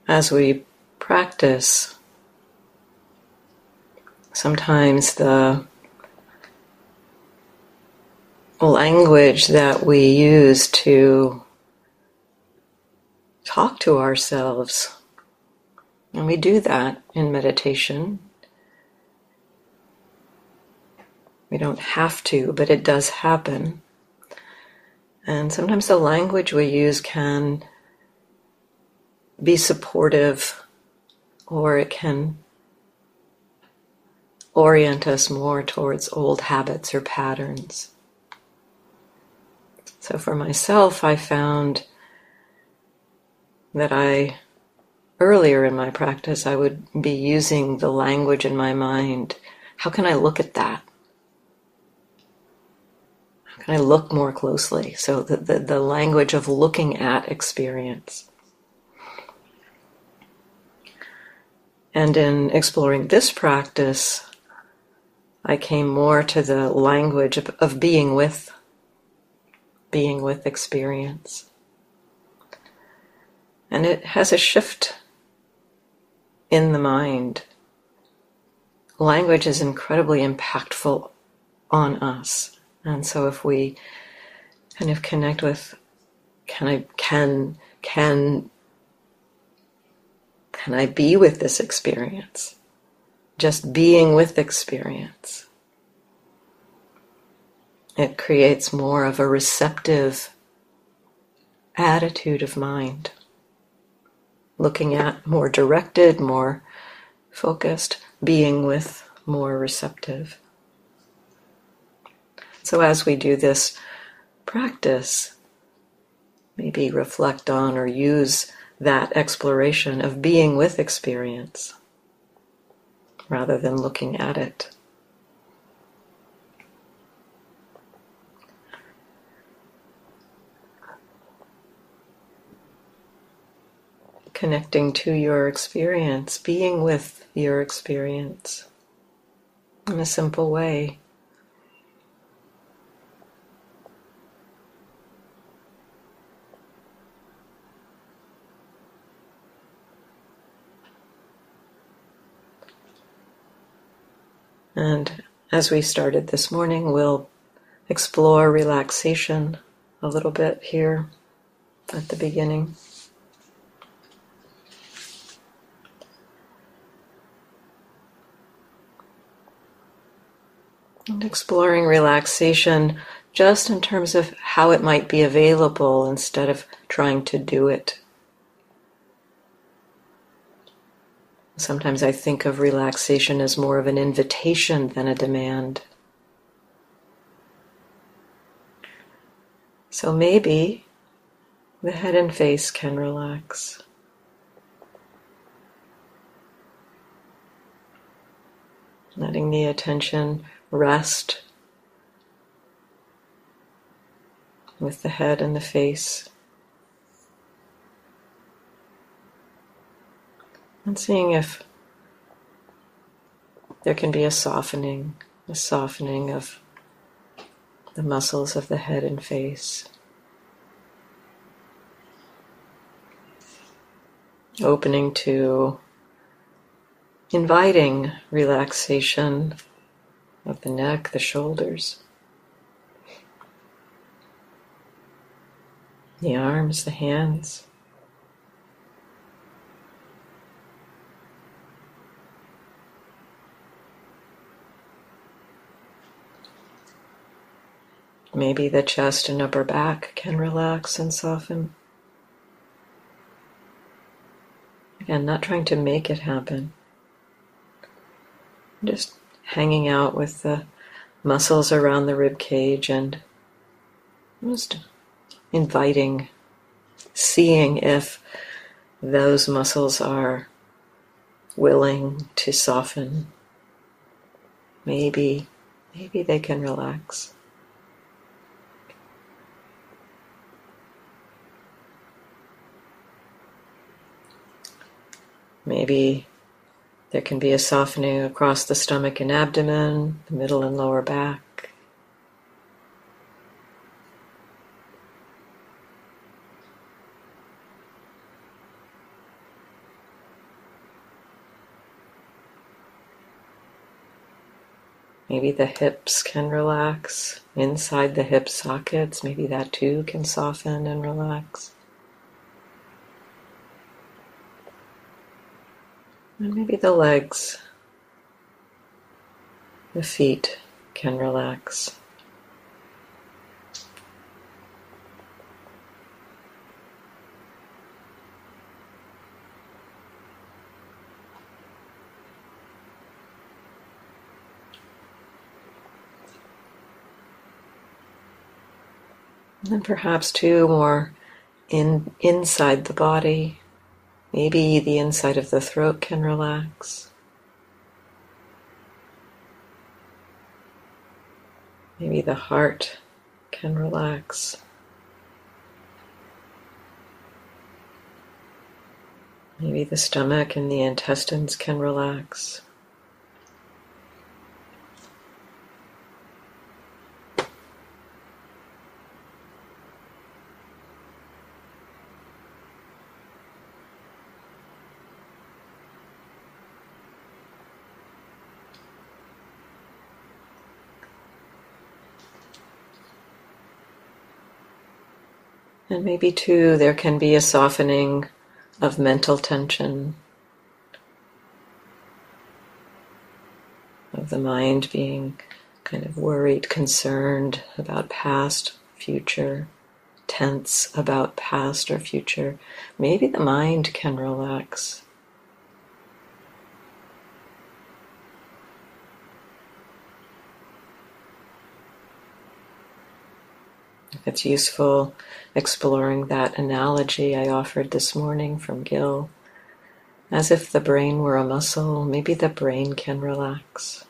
as we practice, sometimes the language that we use to talk to ourselves, and we do that in meditation. We don't have to, but it does happen. And sometimes the language we use can be supportive, or it can orient us more towards old habits or patterns. So for myself, I found that earlier in my practice, I would be using the language in my mind. How can I look at that? How can I look more closely? So the language of looking at experience. And in exploring this practice, I came more to the language of being with experience. And it has a shift in the mind. Language is incredibly impactful on us. And so if we kind of connect with, can I be with this experience? Just being with experience. It creates more of a receptive attitude of mind. Looking at more directed, more focused, being with more receptive. So as we do this practice, maybe reflect on or use that exploration of being with experience rather than looking at it. Connecting to your experience, being with your experience in a simple way. And as we started this morning, we'll explore relaxation a little bit here at the beginning. And exploring relaxation just in terms of how it might be available instead of trying to do it. Sometimes I think of relaxation as more of an invitation than a demand. So maybe the head and face can relax. Letting the attention rest with the head and the face. And seeing if there can be a softening of the muscles of the head and face. Opening to inviting relaxation of the neck, the shoulders, the arms, the hands. Maybe the chest and upper back can relax and soften. Again, not trying to make it happen. Just hanging out with the muscles around the rib cage and just inviting, seeing if those muscles are willing to soften. Maybe they can relax. Maybe there can be a softening across the stomach and abdomen, the middle and lower back. Maybe the hips can relax. Inside the hip sockets, maybe that too can soften and relax. And maybe the legs, the feet can relax. And then perhaps too more inside the body. Maybe the inside of the throat can relax. Maybe the heart can relax. Maybe the stomach and the intestines can relax. And maybe too, there can be a softening of mental tension, of the mind being kind of worried, concerned about past, future, tense about past or future. Maybe the mind can relax. If it's useful, exploring that analogy I offered this morning from Gil, as if the brain were a muscle, maybe the brain can relax.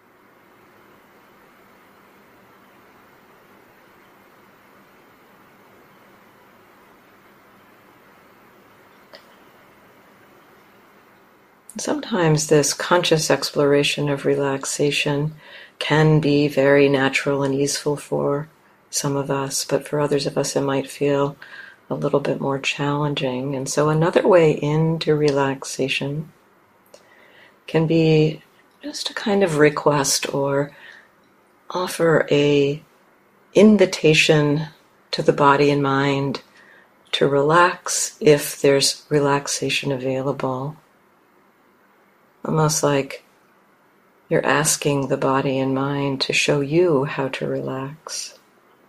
Sometimes this conscious exploration of relaxation can be very natural and easeful for some of us, but for others of us it might feel a little bit more challenging. And so another way into relaxation can be just a kind of request or offer a invitation to the body and mind to relax if there's relaxation available. Almost like you're asking the body and mind to show you how to relax.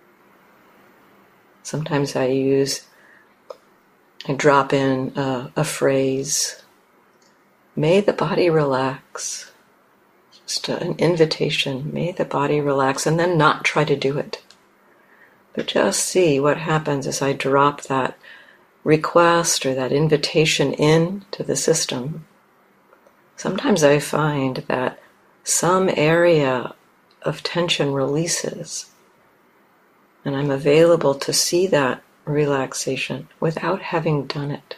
Sometimes I drop in a phrase, may the body relax. Just an invitation, may the body relax, and then not try to do it. But just see what happens as I drop that request or that invitation in to the system. Sometimes I find that some area of tension releases, and I'm available to see that relaxation without having done it.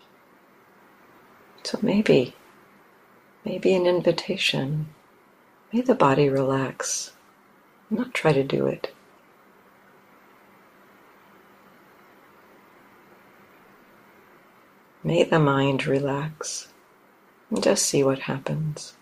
So maybe an invitation. May the body relax, not try to do it. May the mind relax. And just see what happens.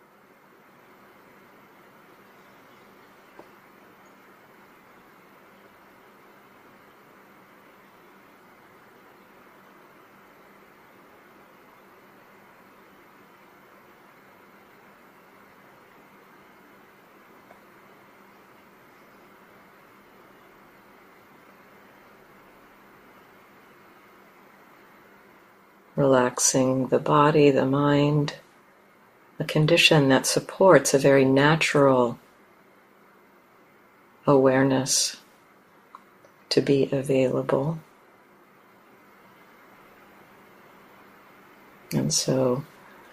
Relaxing the body, the mind, a condition that supports a very natural awareness to be available. And so,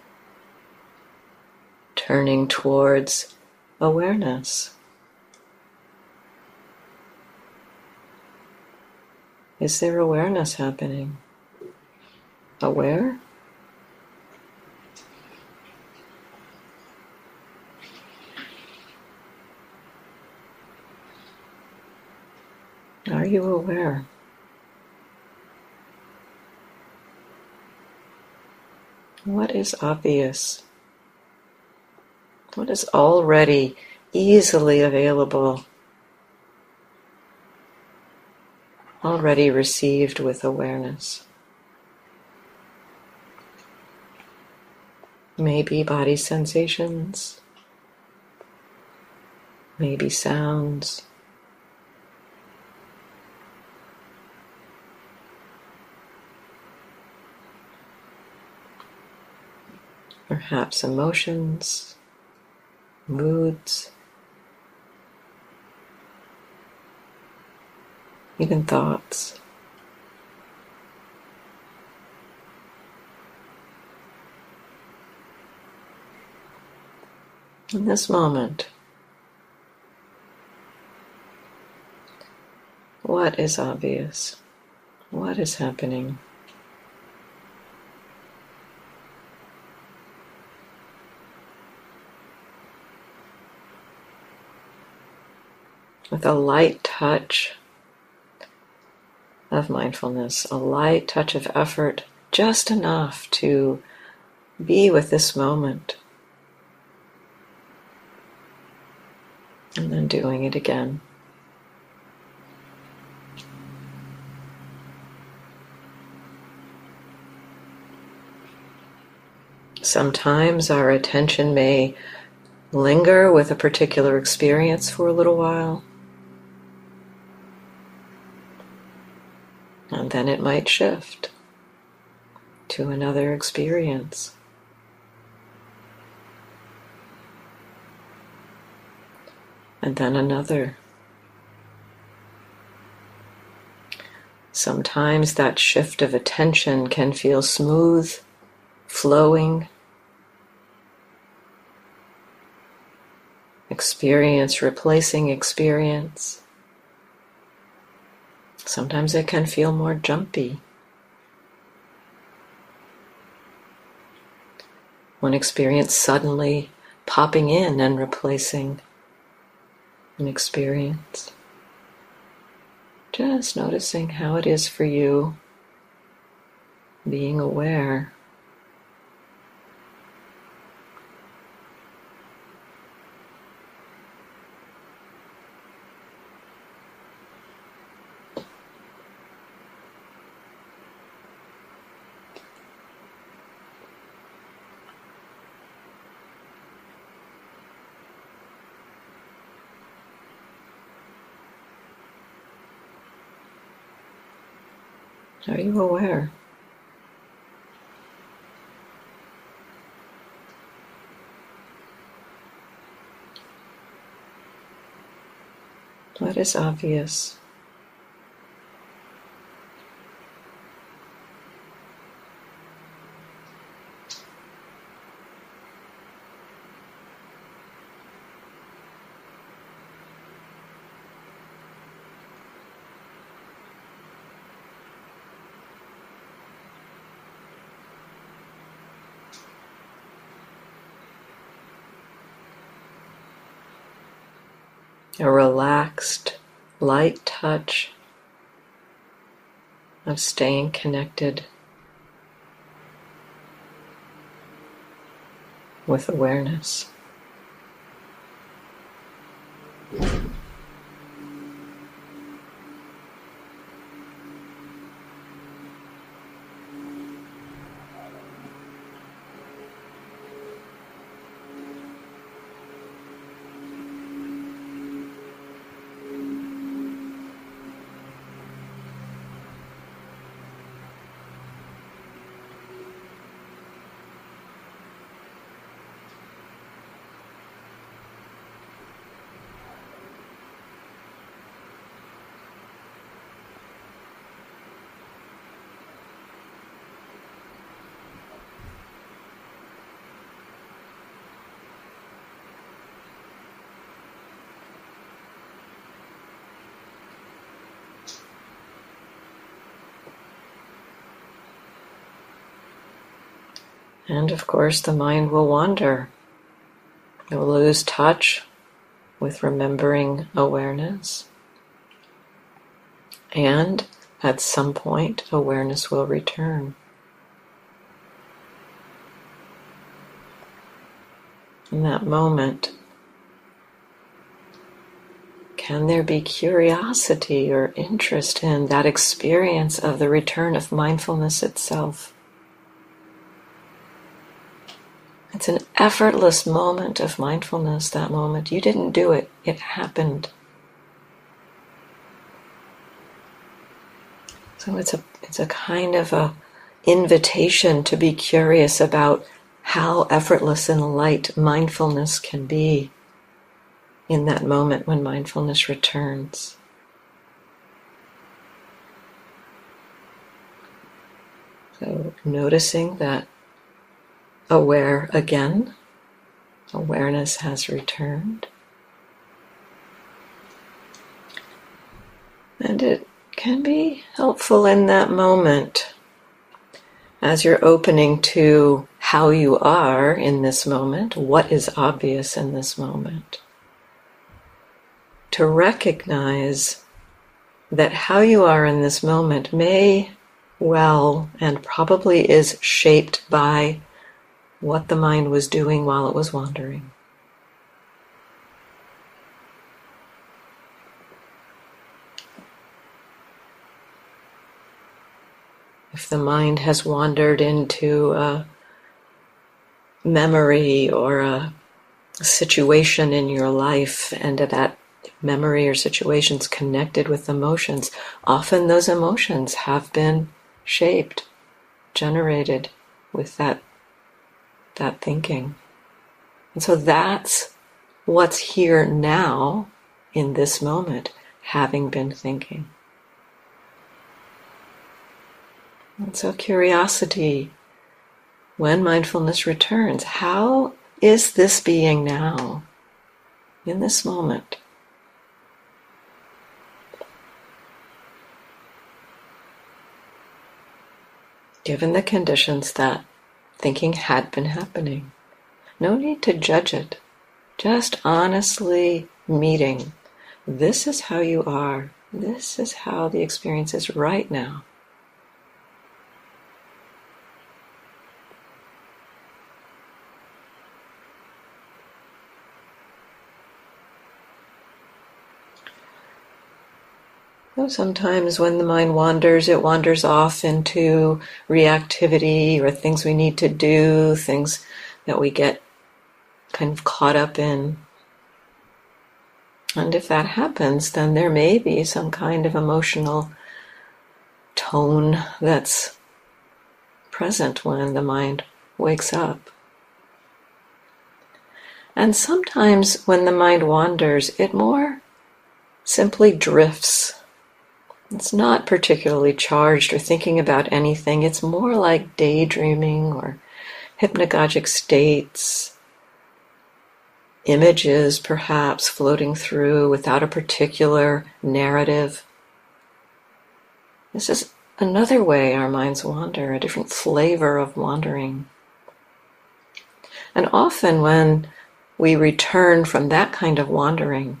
turning towards awareness. Is there awareness happening? Aware? Are you aware? What is obvious? What is already easily available, already received with awareness. Maybe body sensations, maybe sounds, perhaps emotions, moods, even thoughts. In this moment, what is obvious? What is happening? With a light touch of mindfulness, a light touch of effort, just enough to be with this moment. And then doing it again. Sometimes our attention may linger with a particular experience for a little while. And then it might shift to another experience. And then another. Sometimes that shift of attention can feel smooth, flowing. Experience replacing experience. Sometimes it can feel more jumpy. One experience suddenly popping in and replacing an experience. Just noticing how it is for you, being aware. Are you aware? What is obvious? A relaxed, light touch of staying connected with awareness. And of course, the mind will wander. It will lose touch with remembering awareness. And at some point, awareness will return. In that moment, can there be curiosity or interest in that experience of the return of mindfulness itself? It's an effortless moment of mindfulness, that moment. You didn't do it, it happened. So it's a kind of a invitation to be curious about how effortless and light mindfulness can be in that moment when mindfulness returns. So noticing that awareness has returned. And it can be helpful in that moment, as you're opening to how you are in this moment, what is obvious in this moment, to recognize that how you are in this moment may well and probably is shaped by what the mind was doing while it was wandering. If the mind has wandered into a memory or a situation in your life, and that memory or situation's connected with emotions, often those emotions have been shaped, generated with that thinking. And so that's what's here now in this moment, having been thinking. And so curiosity, when mindfulness returns, how is this being now, in this moment? Given the conditions that thinking had been happening. No need to judge it. Just honestly meeting. This is how you are. This is how the experience is right now. Sometimes when the mind wanders, it wanders off into reactivity or things we need to do, things that we get kind of caught up in. And if that happens, then there may be some kind of emotional tone that's present when the mind wakes up. And sometimes when the mind wanders, it more simply drifts. It's not particularly charged or thinking about anything. It's more like daydreaming or hypnagogic states, images perhaps floating through without a particular narrative. This is another way our minds wander, a different flavor of wandering. And often when we return from that kind of wandering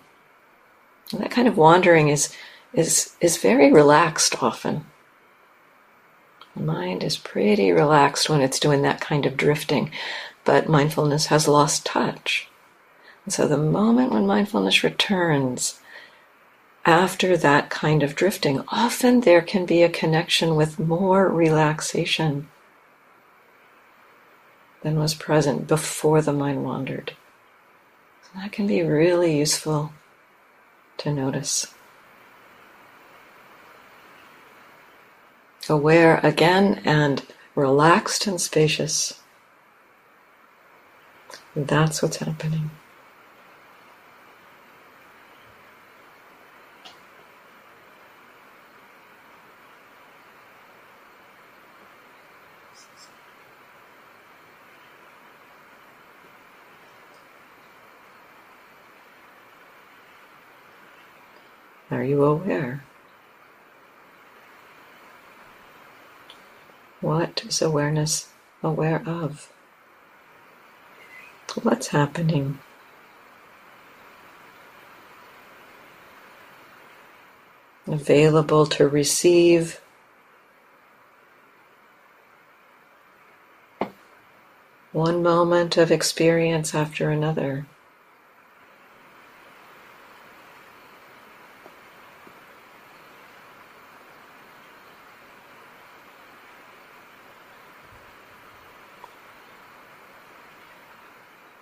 is very relaxed often. The mind is pretty relaxed when it's doing that kind of drifting, but mindfulness has lost touch. And so the moment when mindfulness returns, after that kind of drifting, often there can be a connection with more relaxation than was present before the mind wandered. So that can be really useful to notice. Aware again and relaxed and spacious. That's what's happening. Are you aware? What is awareness aware of? What's happening? Available to receive. One moment of experience after another.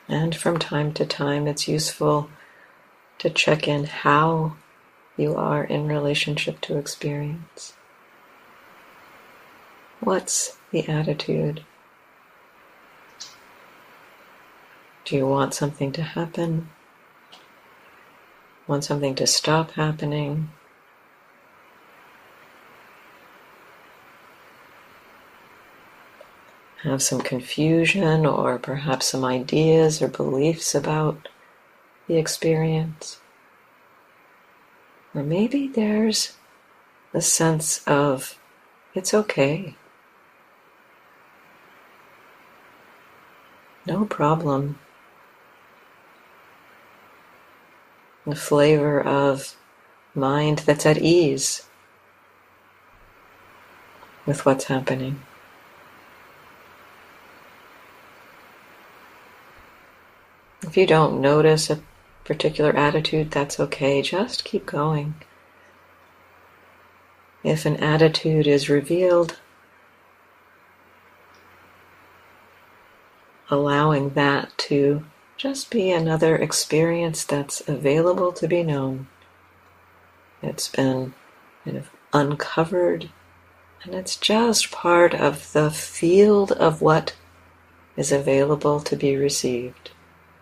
And from time to time, it's useful to check in how you are in relationship to experience. What's the attitude? Do you want something to happen? Want something to stop happening? Have some confusion or perhaps some ideas or beliefs about the experience? Or maybe there's a sense of it's okay. No problem. The flavor of mind that's at ease with what's happening. If you don't notice a particular attitude, that's okay. Just keep going. If an attitude is revealed, allowing that to just be another experience that's available to be known. It's been kind of uncovered, and it's just part of the field of what is available to be received.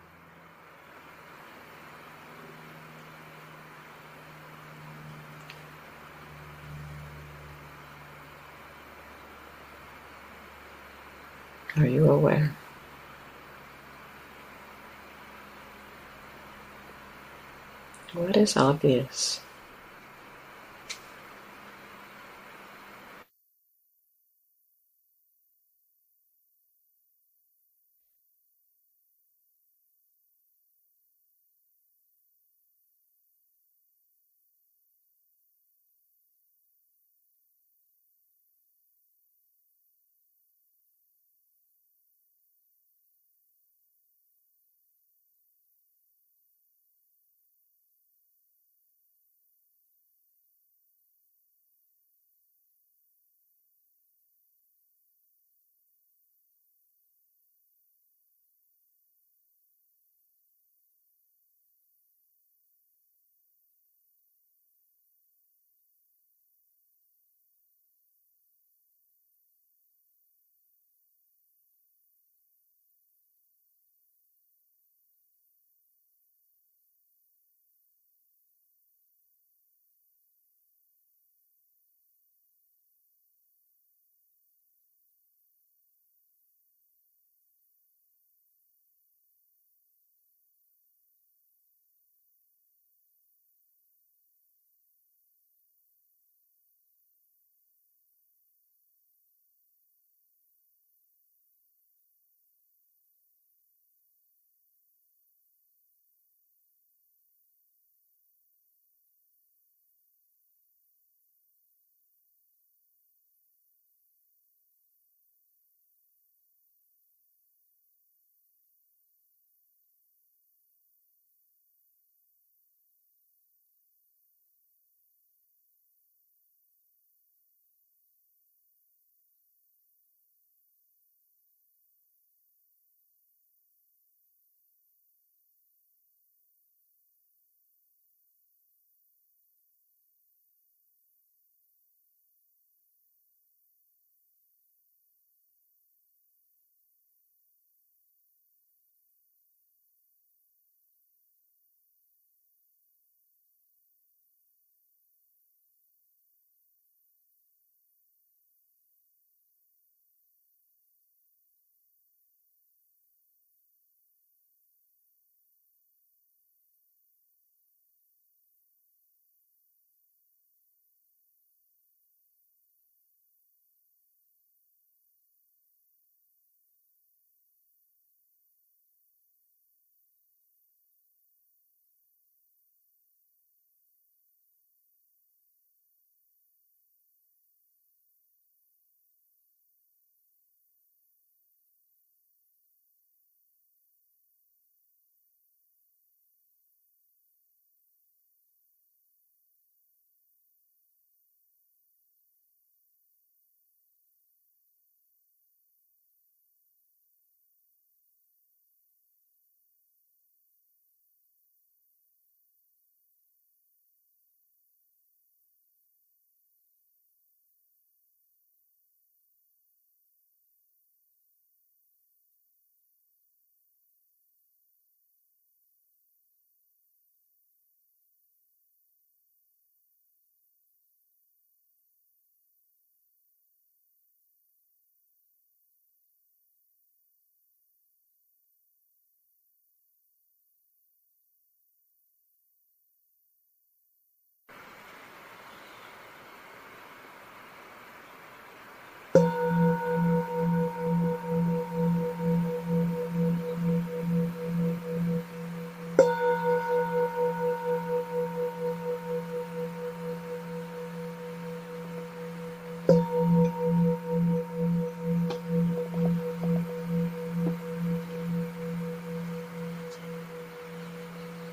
Are you aware? What is obvious?